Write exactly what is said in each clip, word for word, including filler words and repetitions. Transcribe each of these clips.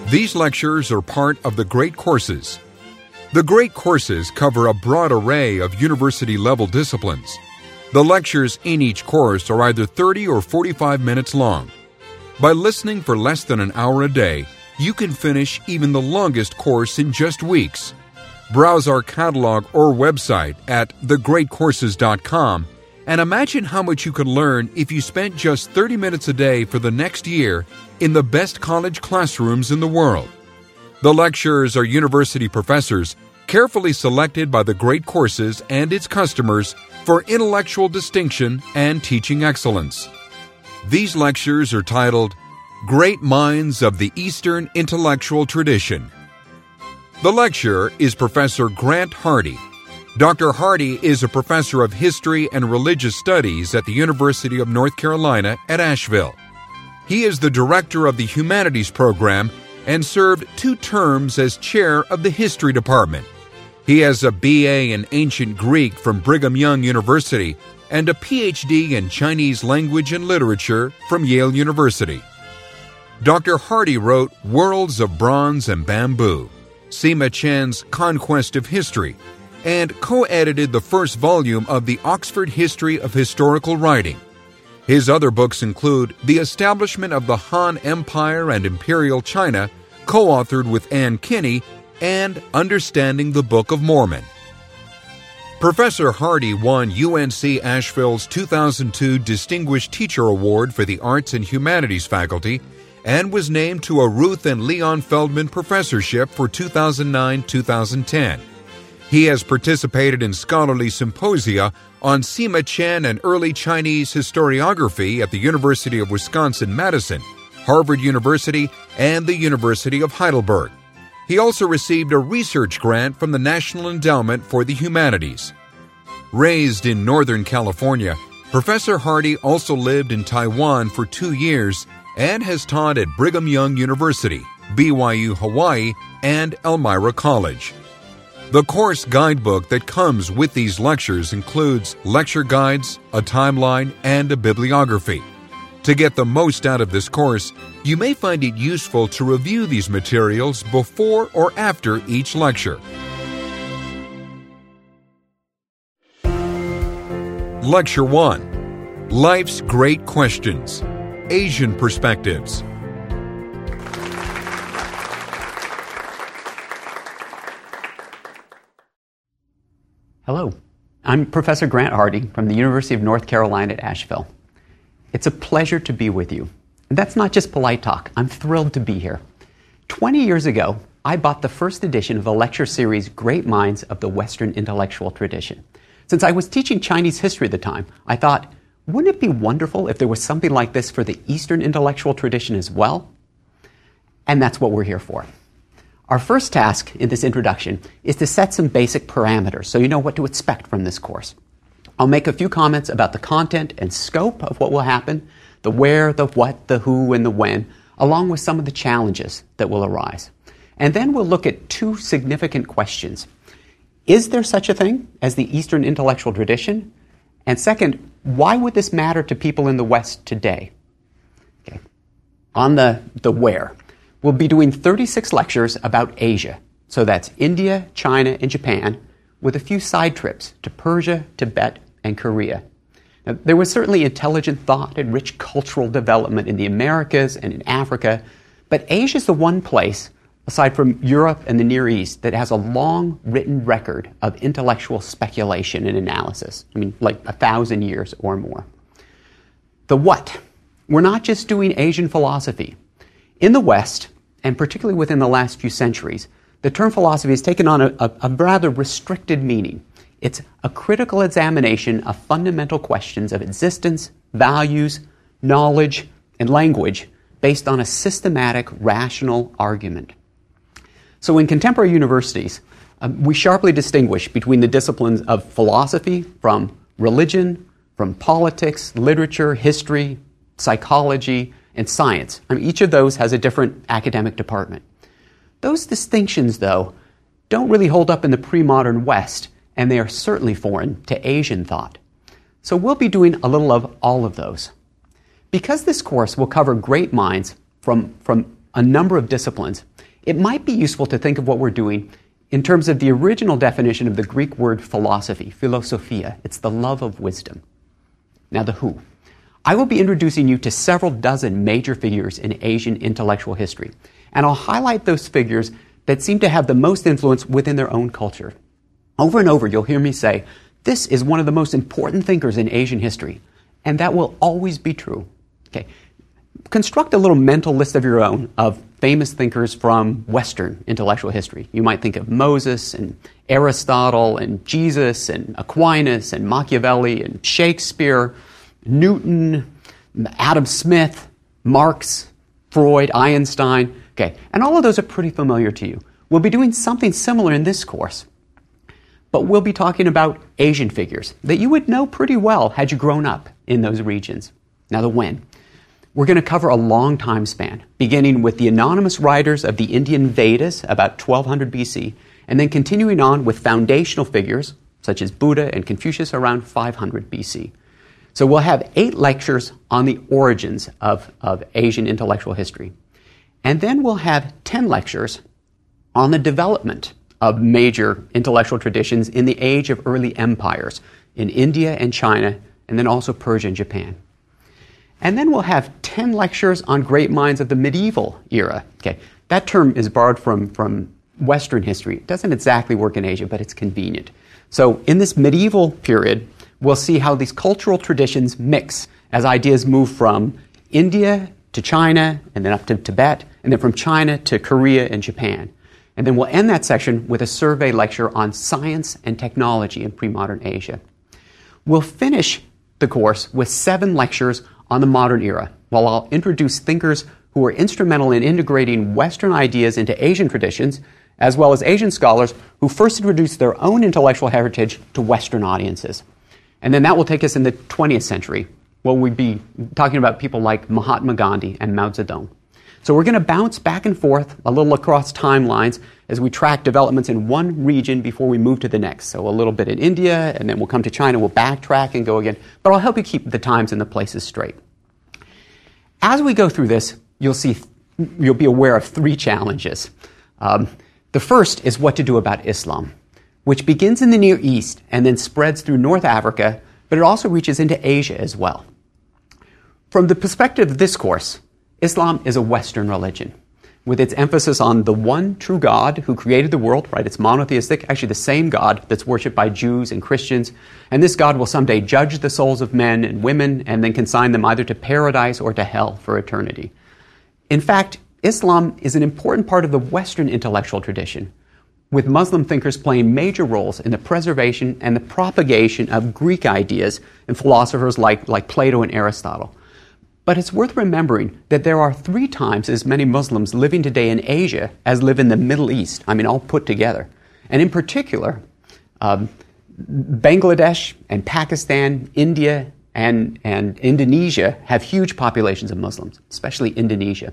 These lectures are part of the Great Courses. The Great Courses cover a broad array of university-level disciplines. The lectures in each course are either thirty or forty-five minutes long. By listening for less than an hour a day, you can finish even the longest course in just weeks. Browse our catalog or website at the great courses dot com and imagine how much you could learn if you spent just thirty minutes a day for the next year in the best college classrooms in the world. The lecturers are university professors carefully selected by the Great Courses and its customers for intellectual distinction and teaching excellence. These lectures are titled Great Minds of the Eastern Intellectual Tradition. The lecturer is Professor Grant Hardy. Doctor Hardy is a professor of history and religious studies at the University of North Carolina at Asheville. He is the director of the Humanities program and served two terms as chair of the History Department. He has a B A in Ancient Greek from Brigham Young University and a P H D in Chinese Language and Literature from Yale University. Doctor Hardy wrote Worlds of Bronze and Bamboo, Sima Qian's Conquest of History, and co-edited the first volume of the Oxford History of Historical Writing. His other books include The Establishment of the Han Empire and Imperial China, co-authored with Ann Kinney, and Understanding the Book of Mormon. Professor Hardy won U N C Asheville's two thousand two Distinguished Teacher Award for the Arts and Humanities faculty and was named to a Ruth and Leon Feldman Professorship for two thousand nine to two thousand ten. He has participated in scholarly symposia on Sima Qian and early Chinese historiography at the University of Wisconsin-Madison, Harvard University, and the University of Heidelberg. He also received a research grant from the National Endowment for the Humanities. Raised in Northern California, Professor Hardy also lived in Taiwan for two years and has taught at Brigham Young University, B Y U Hawaii, and Elmira College. The course guidebook that comes with these lectures includes lecture guides, a timeline, and a bibliography. To get the most out of this course, you may find it useful to review these materials before or after each lecture. Lecture one. Life's Great Questions. Asian Perspectives. Hello, I'm Professor Grant Hardy from the University of North Carolina at Asheville. It's a pleasure to be with you. And that's not just polite talk. I'm thrilled to be here. Twenty years ago, I bought the first edition of the lecture series Great Minds of the Western Intellectual Tradition. Since I was teaching Chinese history at the time, I thought, wouldn't it be wonderful if there was something like this for the Eastern intellectual tradition as well? And that's what we're here for. Our first task in this introduction is to set some basic parameters so you know what to expect from this course. I'll make a few comments about the content and scope of what will happen, the where, the what, the who, and the when, along with some of the challenges that will arise. And then we'll look at two significant questions. Is there such a thing as the Eastern intellectual tradition? And second, why would this matter to people in the West today? Okay. On the, the where, we'll be doing thirty-six lectures about Asia. So that's India, China, and Japan, with a few side trips to Persia, Tibet, and Korea. Now, there was certainly intelligent thought and rich cultural development in the Americas and in Africa, but Asia is the one place, aside from Europe and the Near East, that has a long written record of intellectual speculation and analysis. I mean, like a thousand years or more. The what? We're not just doing Asian philosophy. In the West, and particularly within the last few centuries, the term philosophy has taken on a, a, a rather restricted meaning. It's a critical examination of fundamental questions of existence, values, knowledge, and language based on a systematic, rational argument. So in contemporary universities, um, we sharply distinguish between the disciplines of philosophy from religion, from politics, literature, history, psychology, and science. I mean, each of those has a different academic department. Those distinctions, though, don't really hold up in the pre-modern West, and they are certainly foreign to Asian thought. So we'll be doing a little of all of those. Because this course will cover great minds from, from a number of disciplines, it might be useful to think of what we're doing in terms of the original definition of the Greek word philosophy, philosophia. It's the love of wisdom. Now, the who. I will be introducing you to several dozen major figures in Asian intellectual history, and I'll highlight those figures that seem to have the most influence within their own culture. Over and over, you'll hear me say, this is one of the most important thinkers in Asian history, and that will always be true. Okay. Construct a little mental list of your own of famous thinkers from Western intellectual history. You might think of Moses and Aristotle and Jesus and Aquinas and Machiavelli and Shakespeare, Newton, Adam Smith, Marx, Freud, Einstein. Okay, and all of those are pretty familiar to you. We'll be doing something similar in this course, but we'll be talking about Asian figures that you would know pretty well had you grown up in those regions. Now, the when. We're going to cover a long time span, beginning with the anonymous writers of the Indian Vedas about twelve hundred B C, and then continuing on with foundational figures such as Buddha and Confucius around five hundred B C. So we'll have eight lectures on the origins of, of Asian intellectual history. And then we'll have ten lectures on the development of major intellectual traditions in the age of early empires in India and China, and then also Persia and Japan. And then we'll have ten lectures on great minds of the medieval era. Okay, that term is borrowed from, from Western history. It doesn't exactly work in Asia, but it's convenient. So in this medieval period, we'll see how these cultural traditions mix as ideas move from India to China, and then up to Tibet, and then from China to Korea and Japan. And then we'll end that section with a survey lecture on science and technology in pre-modern Asia. We'll finish the course with seven lectures on the modern era, while I'll introduce thinkers who were instrumental in integrating Western ideas into Asian traditions, as well as Asian scholars who first introduced their own intellectual heritage to Western audiences. And then that will take us in the twentieth century, where we'll be talking about people like Mahatma Gandhi and Mao Zedong. So we're going to bounce back and forth a little across timelines as we track developments in one region before we move to the next. So a little bit in India, and then we'll come to China, we'll backtrack and go again. But I'll help you keep the times and the places straight. As we go through this, you'll see, you'll be aware of three challenges. Um, the first is what to do about Islam, which begins in the Near East and then spreads through North Africa, but it also reaches into Asia as well. From the perspective of this course, Islam is a Western religion, with its emphasis on the one true God who created the world, right? It's monotheistic, actually the same God that's worshipped by Jews and Christians. And this God will someday judge the souls of men and women and then consign them either to paradise or to hell for eternity. In fact, Islam is an important part of the Western intellectual tradition, with Muslim thinkers playing major roles in the preservation and the propagation of Greek ideas and philosophers like, like Plato and Aristotle. But it's worth remembering that there are three times as many Muslims living today in Asia as live in the Middle East, I mean, all put together. And in particular, um, Bangladesh and Pakistan, India, and, and Indonesia have huge populations of Muslims, especially Indonesia.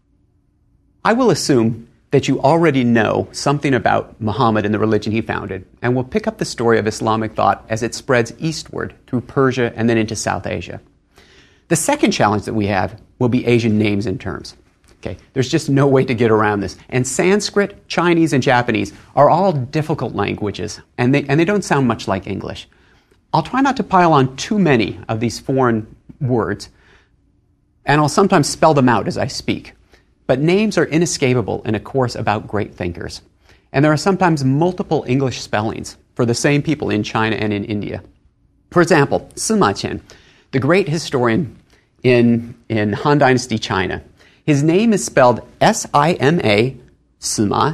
I will assume that you already know something about Muhammad and the religion he founded, and we'll pick up the story of Islamic thought as it spreads eastward through Persia and then into South Asia. The second challenge that we have will be Asian names and terms. Okay, there's just no way to get around this. And Sanskrit, Chinese, and Japanese are all difficult languages, and they, and they don't sound much like English. I'll try not to pile on too many of these foreign words, and I'll sometimes spell them out as I speak. But names are inescapable in a course about great thinkers. And there are sometimes multiple English spellings for the same people in China and in India. For example, Sima Qian, the great historian in, in Han Dynasty China. His name is spelled S I M A, Sima,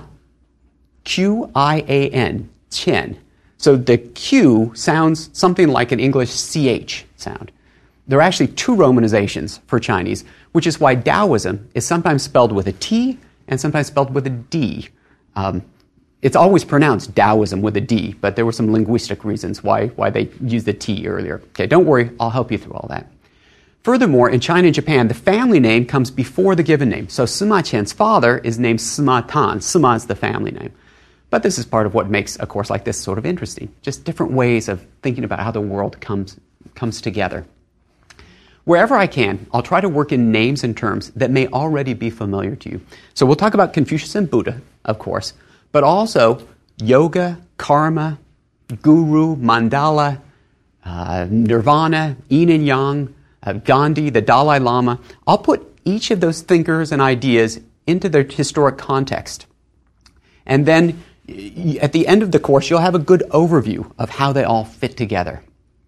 Q I A N, Qian. So the Q sounds something like an English C H sound. There are actually two romanizations for Chinese, which is why Taoism is sometimes spelled with a T and sometimes spelled with a D. Um, it's always pronounced Taoism with a D, but there were some linguistic reasons why, why they used the T earlier. Okay, don't worry, I'll help you through all that. Furthermore, in China and Japan, the family name comes before the given name. So Sima Qian's father is named Sima Tan. Sima is the family name. But this is part of what makes a course like this sort of interesting. Just different ways of thinking about how the world comes, comes together. Wherever I can, I'll try to work in names and terms that may already be familiar to you. So we'll talk about Confucius and Buddha, of course, but also yoga, karma, guru, mandala, uh, nirvana, yin and yang, uh, Gandhi, the Dalai Lama. I'll put each of those thinkers and ideas into their historic context. And then at the end of the course, you'll have a good overview of how they all fit together.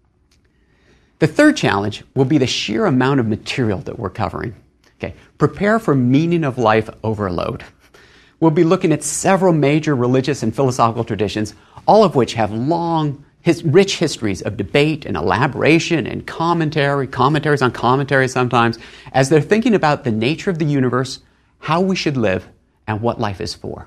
The third challenge will be the sheer amount of material that we're covering. Okay, prepare for meaning of life overload. We'll be looking at several major religious and philosophical traditions, all of which have long, his, rich histories of debate and elaboration and commentary, commentaries on commentaries sometimes, as they're thinking about the nature of the universe, how we should live, and what life is for.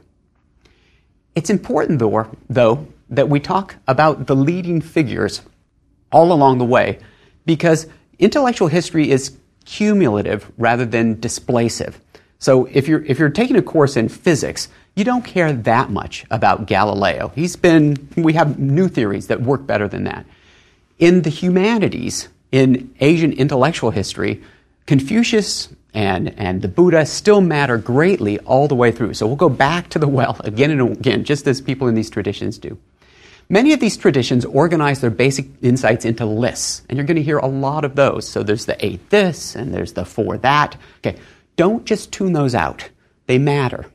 It's important, though, though that we talk about the leading figures all along the way, because intellectual history is cumulative rather than displacive. So if you're if you're taking a course in physics, you don't care that much about Galileo. He's been we have new theories that work better than that. In the humanities, in Asian intellectual history, Confucius and and the Buddha still matter greatly all the way through. So we'll go back to the well again and again, just as people in these traditions do. Many of these traditions organize their basic insights into lists, and you're going to hear a lot of those. So there's the eight this, and there's the four that. Okay, don't just tune those out. They matter.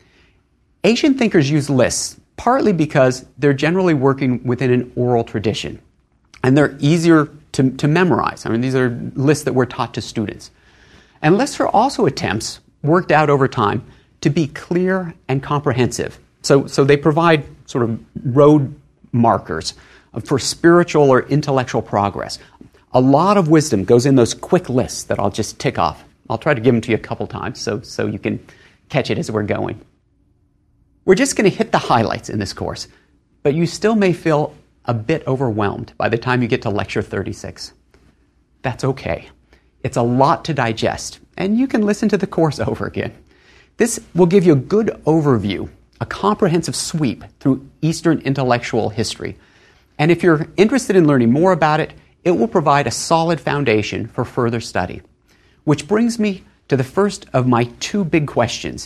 Asian thinkers use lists partly because they're generally working within an oral tradition, and they're easier to, to memorize. I mean, these are lists that were taught to students. And lists are also attempts, worked out over time, to be clear and comprehensive. So, so they provide sort of road markers for spiritual or intellectual progress. A lot of wisdom goes in those quick lists that I'll just tick off. I'll try to give them to you a couple times so, so you can catch it as we're going. We're just going to hit the highlights in this course, but you still may feel a bit overwhelmed by the time you get to lecture thirty-six. That's okay. It's a lot to digest, and you can listen to the course over again. This will give you a good overview, a comprehensive sweep through Eastern intellectual history. And if you're interested in learning more about it, it will provide a solid foundation for further study. Which brings me to the first of my two big questions.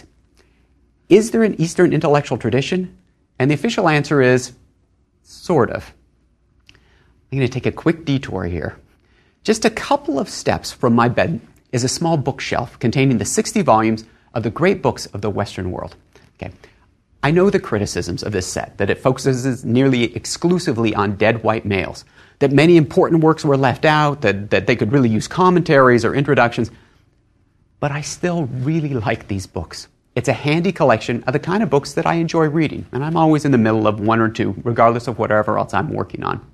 Is there an Eastern intellectual tradition? And the official answer is, sort of. I'm going to take a quick detour here. Just a couple of steps from my bed is a small bookshelf containing the sixty volumes of the great books of the Western world. Okay. I know the criticisms of this set, that it focuses nearly exclusively on dead white males, that many important works were left out, that, that they could really use commentaries or introductions. But I still really like these books. It's a handy collection of the kind of books that I enjoy reading, and I'm always in the middle of one or two, regardless of whatever else I'm working on.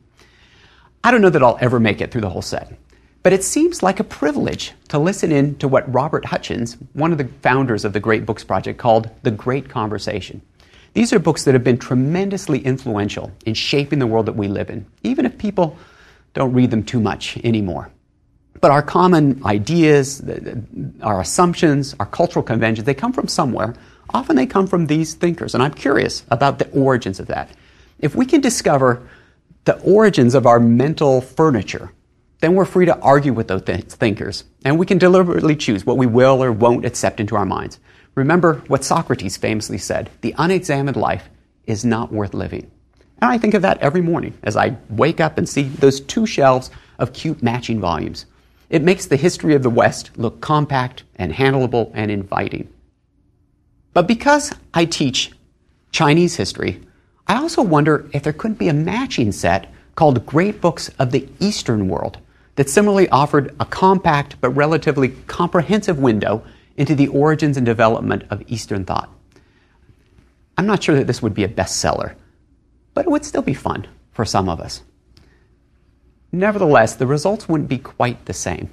I don't know that I'll ever make it through the whole set, but it seems like a privilege to listen in to what Robert Hutchins, one of the founders of the Great Books Project, called The Great Conversation. These are books that have been tremendously influential in shaping the world that we live in, even if people don't read them too much anymore. But our common ideas, our assumptions, our cultural conventions, they come from somewhere. Often they come from these thinkers, and I'm curious about the origins of that. If we can discover the origins of our mental furniture, then we're free to argue with those th- thinkers, and we can deliberately choose what we will or won't accept into our minds. Remember what Socrates famously said, the unexamined life is not worth living. And I think of that every morning as I wake up and see those two shelves of cute matching volumes. It makes the history of the West look compact and handleable and inviting. But because I teach Chinese history, I also wonder if there couldn't be a matching set called Great Books of the Eastern World that similarly offered a compact but relatively comprehensive window into the origins and development of Eastern thought. I'm not sure that this would be a bestseller, but it would still be fun for some of us. Nevertheless, the results wouldn't be quite the same.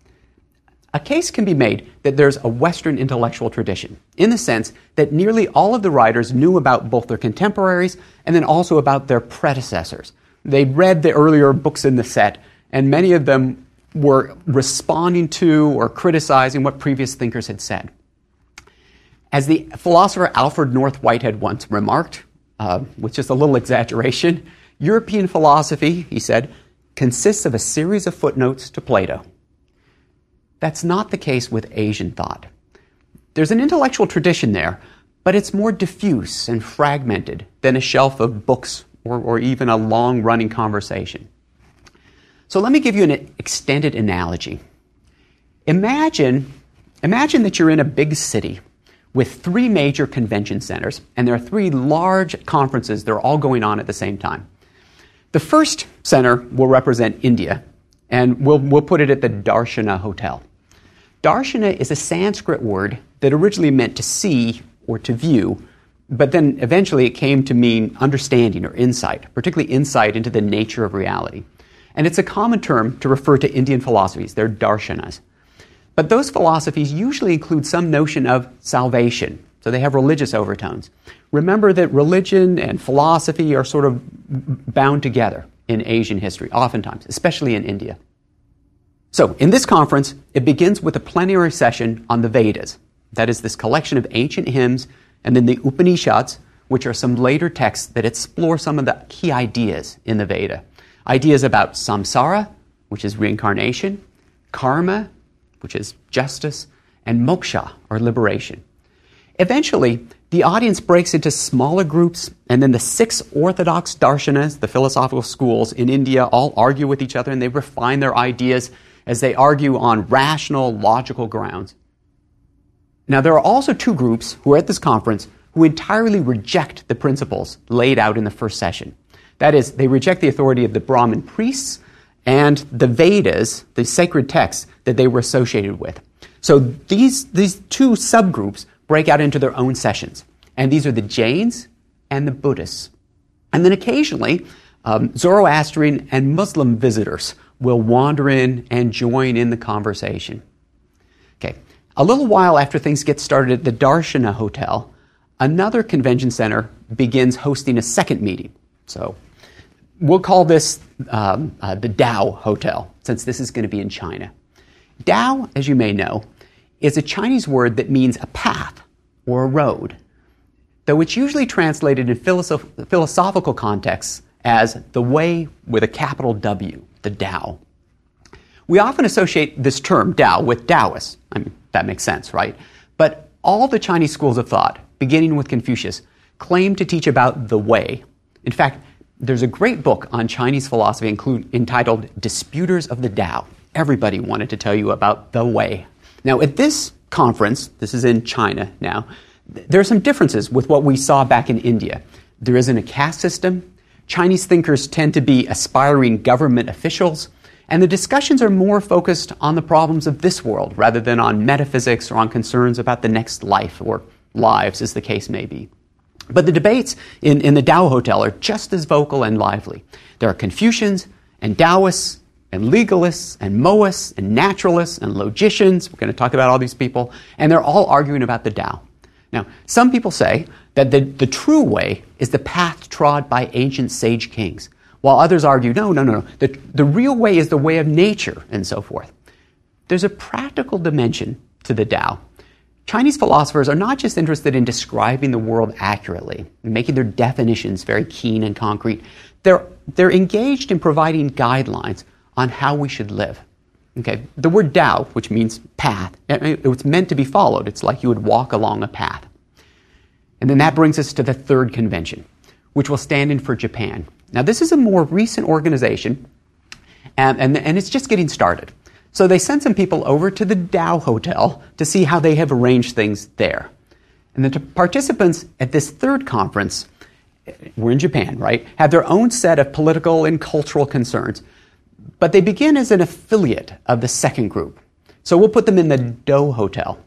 A case can be made that there's a Western intellectual tradition, in the sense that nearly all of the writers knew about both their contemporaries and then also about their predecessors. They read the earlier books in the set, and many of them were responding to or criticizing what previous thinkers had said. As the philosopher Alfred North Whitehead once remarked, uh, with just a little exaggeration, European philosophy, he said, consists of a series of footnotes to Plato. That's not the case with Asian thought. There's an intellectual tradition there, but it's more diffuse and fragmented than a shelf of books or, or even a long-running conversation. So let me give you an extended analogy. Imagine, imagine that you're in a big city with three major convention centers, and there are three large conferences that are all going on at the same time. The first center will represent India, and we'll, we'll put it at the Darshana Hotel. Darshana is a Sanskrit word that originally meant to see or to view, but then eventually it came to mean understanding or insight, particularly insight into the nature of reality. And it's a common term to refer to Indian philosophies. They're darshanas. But those philosophies usually include some notion of salvation, so they have religious overtones. Remember that religion and philosophy are sort of bound together in Asian history, oftentimes, especially in India. So, in this conference, it begins with a plenary session on the Vedas. That is this collection of ancient hymns, and then the Upanishads, which are some later texts that explore some of the key ideas in the Veda. Ideas about samsara, which is reincarnation, karma, which is justice, and moksha, or liberation. Eventually, the audience breaks into smaller groups, and then the six orthodox darshanas, the philosophical schools in India, all argue with each other, and they refine their ideas as they argue on rational, logical grounds. Now, there are also two groups who are at this conference who entirely reject the principles laid out in the first session. That is, they reject the authority of the Brahmin priests and the Vedas, the sacred texts that they were associated with. So these, these two subgroups break out into their own sessions. And these are the Jains and the Buddhists. And then occasionally, um, Zoroastrian and Muslim visitors will wander in and join in the conversation. Okay, a little while after things get started at the Darshana Hotel, another convention center begins hosting a second meeting. So we'll call this um, uh, the Dao Hotel, since this is going to be in China. Dao, as you may know, is a Chinese word that means a path or a road, though it's usually translated in philosoph- philosophical contexts as the way with a capital W, the Tao. We often associate this term, Tao, with Taoists. I mean, that makes sense, right? But all the Chinese schools of thought, beginning with Confucius, claim to teach about the way. In fact, there's a great book on Chinese philosophy include, entitled Disputers of the Tao. Everybody wanted to tell you about the way. Now, at this conference, this is in China now, there are some differences with what we saw back in India. There isn't a caste system. Chinese thinkers tend to be aspiring government officials, and the discussions are more focused on the problems of this world rather than on metaphysics or on concerns about the next life or lives, as the case may be. But the debates in, in the Dao Hotel are just as vocal and lively. There are Confucians and Taoists and legalists and Moists and naturalists and logicians. We're going to talk about all these people, and they're all arguing about the Tao. Now, some people say that the, the true way is the path trod by ancient sage kings, while others argue, no, no, no, no, the, the real way is the way of nature, and so forth. There's a practical dimension to the Tao. Chinese philosophers are not just interested in describing the world accurately and making their definitions very keen and concrete. They're, they're engaged in providing guidelines on how we should live. Okay, the word Tao, which means path, it's meant to be followed. It's like you would walk along a path. And then that brings us to the third convention, which will stand in for Japan. Now, this is a more recent organization, and, and, and it's just getting started. So they sent some people over to the Dao Hotel to see how they have arranged things there. And the participants at this third conference, we're in Japan, right, have their own set of political and cultural concerns. But they begin as an affiliate of the second group. So we'll put them in the Do Hotel.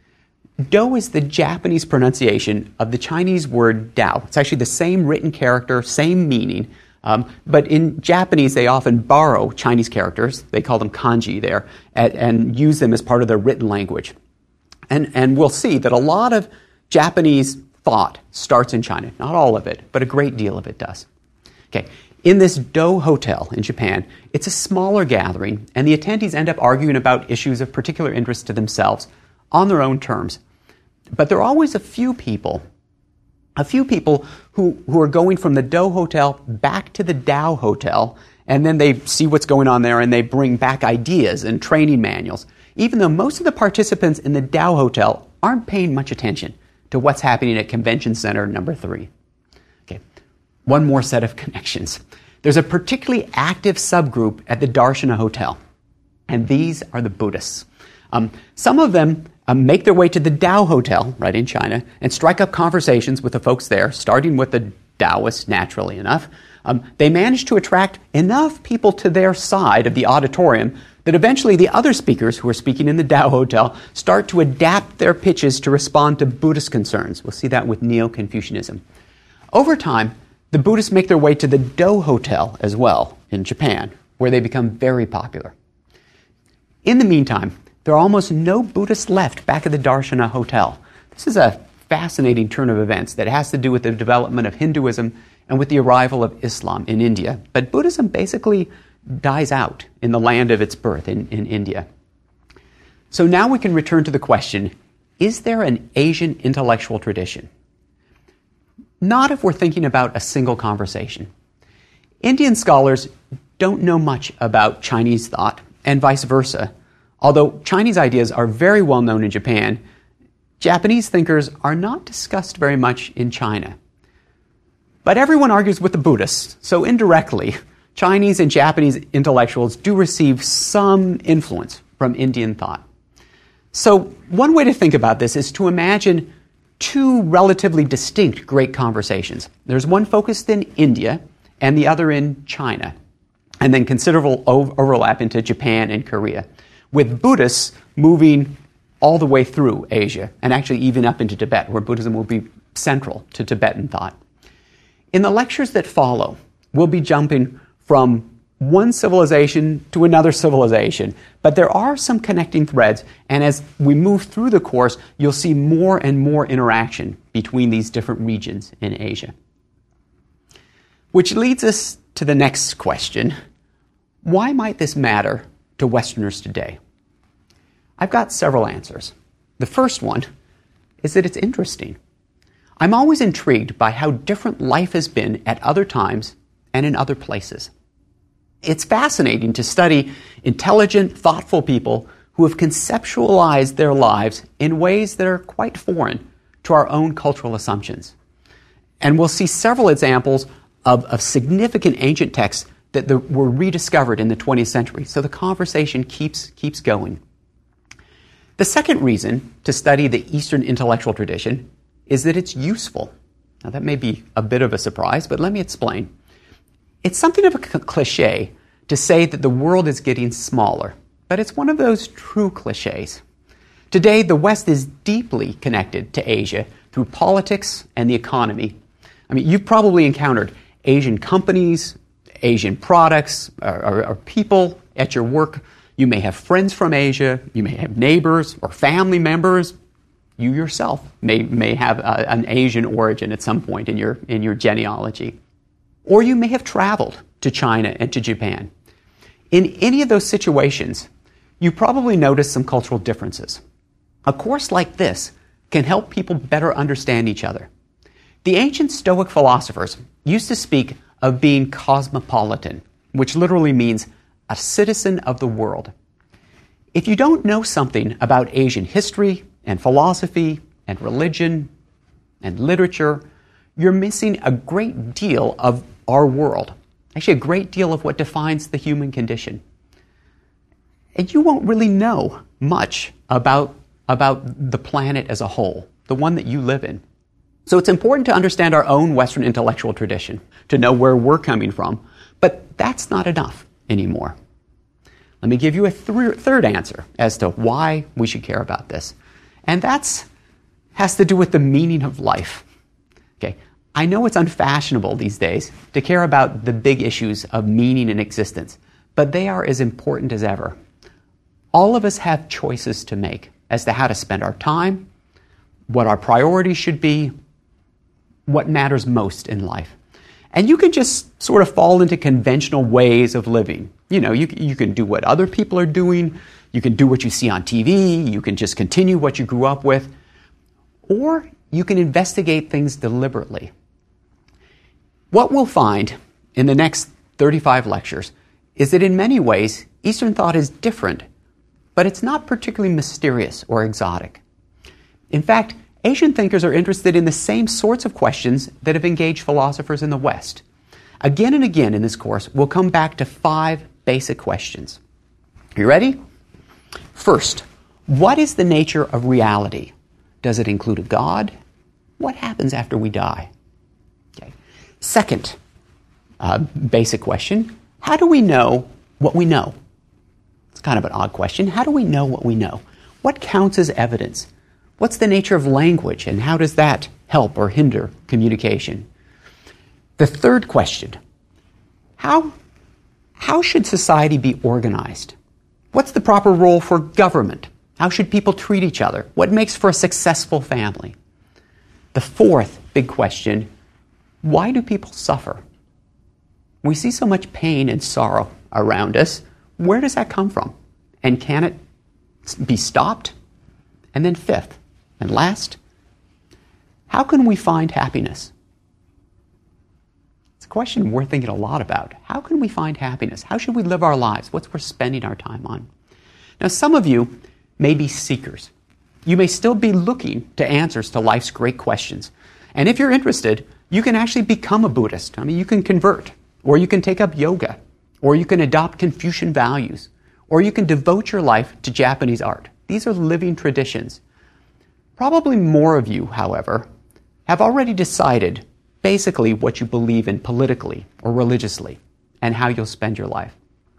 Do is the Japanese pronunciation of the Chinese word Tao. It's actually the same written character, same meaning. Um, but in Japanese, they often borrow Chinese characters. They call them kanji there, and, and use them as part of their written language. And, and we'll see that a lot of Japanese thought starts in China. Not all of it, but a great deal of it does. Okay. In this Do Hotel in Japan, it's a smaller gathering, and the attendees end up arguing about issues of particular interest to themselves on their own terms. But there are always a few people, a few people who, who are going from the Do Hotel back to the Dao Hotel, and then they see what's going on there, and they bring back ideas and training manuals. even though most of the participants in the Dao Hotel aren't paying much attention to what's happening at Convention Center number three. Okay, one more set of connections. There's a particularly active subgroup at the Darshana Hotel, and these are the Buddhists. Um, some of them um, make their way to the Dao Hotel, right in China, and strike up conversations with the folks there, starting with the Taoists, naturally enough. Um, they manage to attract enough people to their side of the auditorium that eventually the other speakers who are speaking in the Dao Hotel start to adapt their pitches to respond to Buddhist concerns. We'll see that with Neo-Confucianism. Over time, the Buddhists make their way to the Do Hotel as well in Japan, where they become very popular. In the meantime, there are almost no Buddhists left back at the Darshana Hotel. This is a fascinating turn of events that has to do with the development of Hinduism and with the arrival of Islam in India. But Buddhism basically dies out in the land of its birth in, in India. So now we can return to the question, is there an Asian intellectual tradition? Not if we're thinking about a single conversation. Indian scholars don't know much about Chinese thought, and vice versa. Although Chinese ideas are very well known in Japan, Japanese thinkers are not discussed very much in China. But everyone argues with the Buddhists, so indirectly, Chinese and Japanese intellectuals do receive some influence from Indian thought. So one way to think about this is to imagine two relatively distinct great conversations. There's one focused in India and the other in China, and then considerable overlap into Japan and Korea, with Buddhists moving all the way through Asia, and actually even up into Tibet, where Buddhism will be central to Tibetan thought. In the lectures that follow, we'll be jumping from one civilization to another civilization, but there are some connecting threads, and as we move through the course, you'll see more and more interaction between these different regions in Asia. Which leads us to the next question. Why might this matter to Westerners today? I've got several answers. The first one is that it's interesting. I'm always intrigued by how different life has been at other times and in other places. It's fascinating to study intelligent, thoughtful people who have conceptualized their lives in ways that are quite foreign to our own cultural assumptions. And we'll see several examples of, of significant ancient texts that the, were rediscovered in the twentieth century. So the conversation keeps, keeps going. The second reason to study the Eastern intellectual tradition is that it's useful. Now that may be a bit of a surprise, but let me explain. It's something of a cliche to say that the world is getting smaller, but it's one of those true cliches. Today, the West is deeply connected to Asia through politics and the economy. I mean, you've probably encountered Asian companies, Asian products, or, or, or people at your work. You may have friends from Asia, you may have neighbors or family members. You yourself may, may have a, an Asian origin at some point in your, in your genealogy. Or you may have traveled to China and to Japan. In any of those situations, you probably notice some cultural differences. A course like this can help people better understand each other. The ancient Stoic philosophers used to speak of being cosmopolitan, which literally means a citizen of the world. If you don't know something about Asian history and philosophy and religion and literature, you're missing a great deal of our world, actually a great deal of what defines the human condition. And you won't really know much about, about the planet as a whole, the one that you live in. So it's important to understand our own Western intellectual tradition, to know where we're coming from, but that's not enough anymore. Let me give you a th- third answer as to why we should care about this. And that has to do with the meaning of life. Okay, I know it's unfashionable these days to care about the big issues of meaning and existence, but they are as important as ever. All of us have choices to make as to how to spend our time, what our priorities should be, what matters most in life. And you can just sort of fall into conventional ways of living. You know, you, you can do what other people are doing, you can do what you see on T V, you can just continue what you grew up with, or you can investigate things deliberately. What we'll find in the next thirty-five lectures is that in many ways, Eastern thought is different, but it's not particularly mysterious or exotic. In fact, Asian thinkers are interested in the same sorts of questions that have engaged philosophers in the West. Again and again in this course, we'll come back to five basic questions. You ready? First, what is the nature of reality? Does it include a God? What happens after we die? Okay. Second, uh, basic question, how do we know what we know? It's kind of an odd question. How do we know what we know? What counts as evidence? What's the nature of language, and how does that help or hinder communication? The third question, how, how should society be organized? What's the proper role for government? How should people treat each other? What makes for a successful family? The fourth big question, why do people suffer? We see so much pain and sorrow around us. Where does that come from? And can it be stopped? And then fifth, and last, how can we find happiness? It's a question worth thinking a lot about. How can we find happiness? How should we live our lives? What's worth spending our time on? Now, some of you may be seekers. You may still be looking to answers to life's great questions. And if you're interested, you can actually become a Buddhist. I mean, you can convert, or you can take up yoga, or you can adopt Confucian values, or you can devote your life to Japanese art. These are living traditions. Probably more of you, however, have already decided basically what you believe in politically or religiously and how you'll spend your life.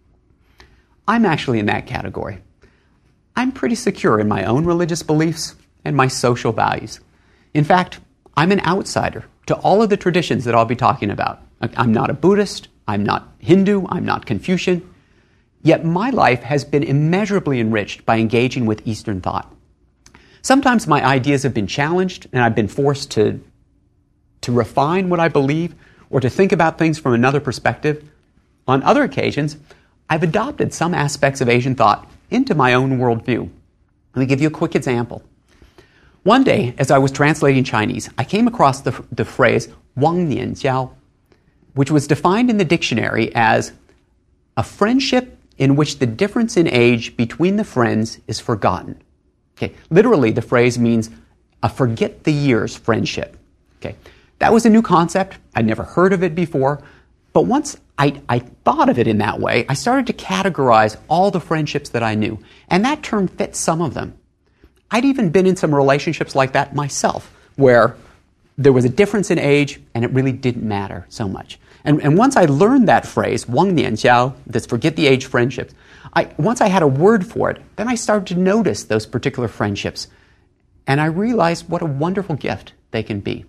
I'm actually in that category. I'm pretty secure in my own religious beliefs and my social values. In fact, I'm an outsider to all of the traditions that I'll be talking about. I'm not a Buddhist, I'm not Hindu, I'm not Confucian, yet my life has been immeasurably enriched by engaging with Eastern thought. Sometimes my ideas have been challenged and I've been forced to, to refine what I believe or to think about things from another perspective. On other occasions, I've adopted some aspects of Asian thought into my own worldview. Let me give you a quick example. One day, as I was translating Chinese, I came across the, the phrase Wang Nian Jiao, which was defined in the dictionary as a friendship in which the difference in age between the friends is forgotten. Okay. Literally, the phrase means a forget the years friendship. Okay. That was a new concept. I'd never heard of it before. But once I, I thought of it in that way, I started to categorize all the friendships that I knew. And that term fit some of them. I'd even been in some relationships like that myself, where there was a difference in age and it really didn't matter so much. And, and once I learned that phrase, Wang Nian Jiao, this forget the age friendships, I, once I had a word for it, then I started to notice those particular friendships. And I realized what a wonderful gift they can be.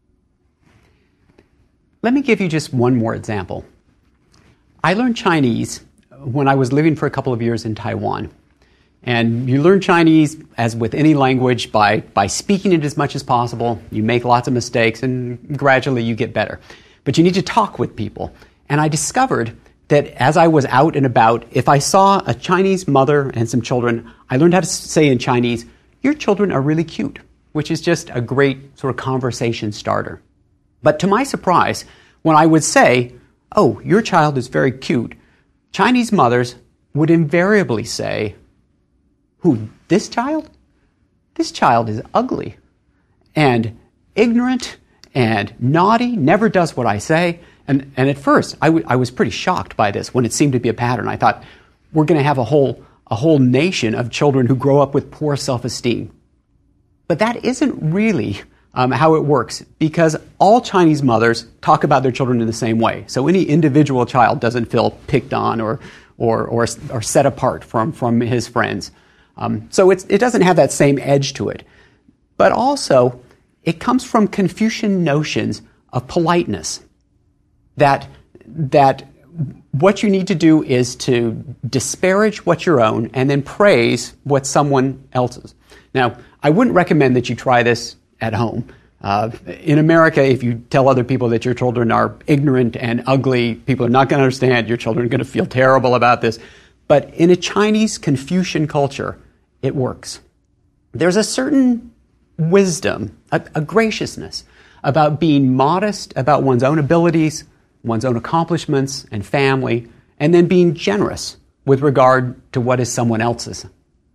Let me give you just one more example. I learned Chinese when I was living for a couple of years in Taiwan. And you learn Chinese, as with any language, by, by speaking it as much as possible. You make lots of mistakes, and gradually you get better. But you need to talk with people. And I discovered that as I was out and about, if I saw a Chinese mother and some children, I learned how to say in Chinese, "Your children are really cute," which is just a great sort of conversation starter. But to my surprise, when I would say, "Oh, your child is very cute," Chinese mothers would invariably say, "Who, this child? This child is ugly and ignorant and naughty, never does what I say." And, and at first, I, w- I was pretty shocked by this when it seemed to be a pattern. I thought, we're going to have a whole, a whole nation of children who grow up with poor self-esteem. But that isn't really um, how it works, because all Chinese mothers talk about their children in the same way. So any individual child doesn't feel picked on or, or, or, or set apart from, from his friends. Um, so it's, it doesn't have that same edge to it. But also, it comes from Confucian notions of politeness. That, that what you need to do is to disparage what's your own and then praise what's someone else's. Now, I wouldn't recommend that you try this at home. Uh, in America, if you tell other people that your children are ignorant and ugly, people are not going to understand. Your children are going to feel terrible about this. But in a Chinese Confucian culture, it works. There's a certain wisdom, a, a graciousness about being modest about one's own abilities, one's own accomplishments and family, and then being generous with regard to what is someone else's.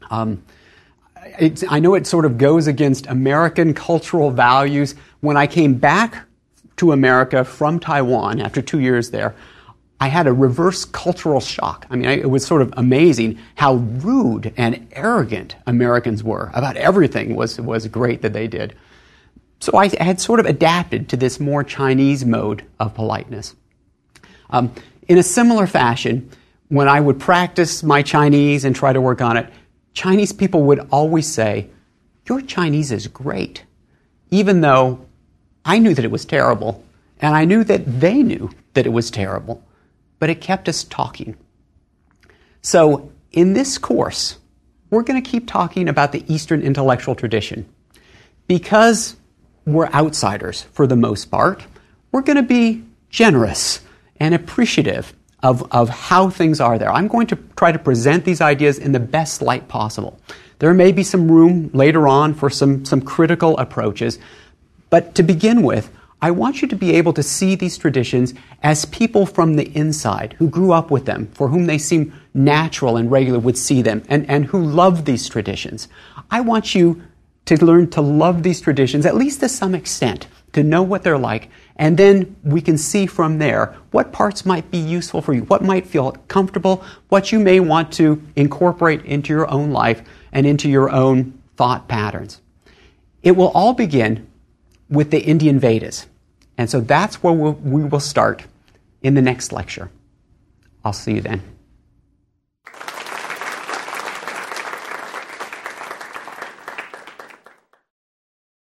Um, It's, I know it sort of goes against American cultural values. When I came back to America from Taiwan after two years there, I had a reverse cultural shock. I mean, I, it was sort of amazing how rude and arrogant Americans were about everything was, was great that they did. So I had sort of adapted to this more Chinese mode of politeness. Um, in a similar fashion, when I would practice my Chinese and try to work on it, Chinese people would always say, "Your Chinese is great," even though I knew that it was terrible, and I knew that they knew that it was terrible, but it kept us talking. So in this course, we're going to keep talking about the Eastern intellectual tradition. Because we're outsiders for the most part, we're going to be generous and appreciative Of, of how things are there. I'm going to try to present these ideas in the best light possible. There may be some room later on for some, some critical approaches, but to begin with, I want you to be able to see these traditions as people from the inside who grew up with them, for whom they seem natural and regular, would see them, and, and who love these traditions. I want you to learn to love these traditions, at least to some extent, to know what they're like, and then we can see from there what parts might be useful for you, what might feel comfortable, what you may want to incorporate into your own life and into your own thought patterns. It will all begin with the Indian Vedas. And so that's where we'll, we will start in the next lecture. I'll see you then.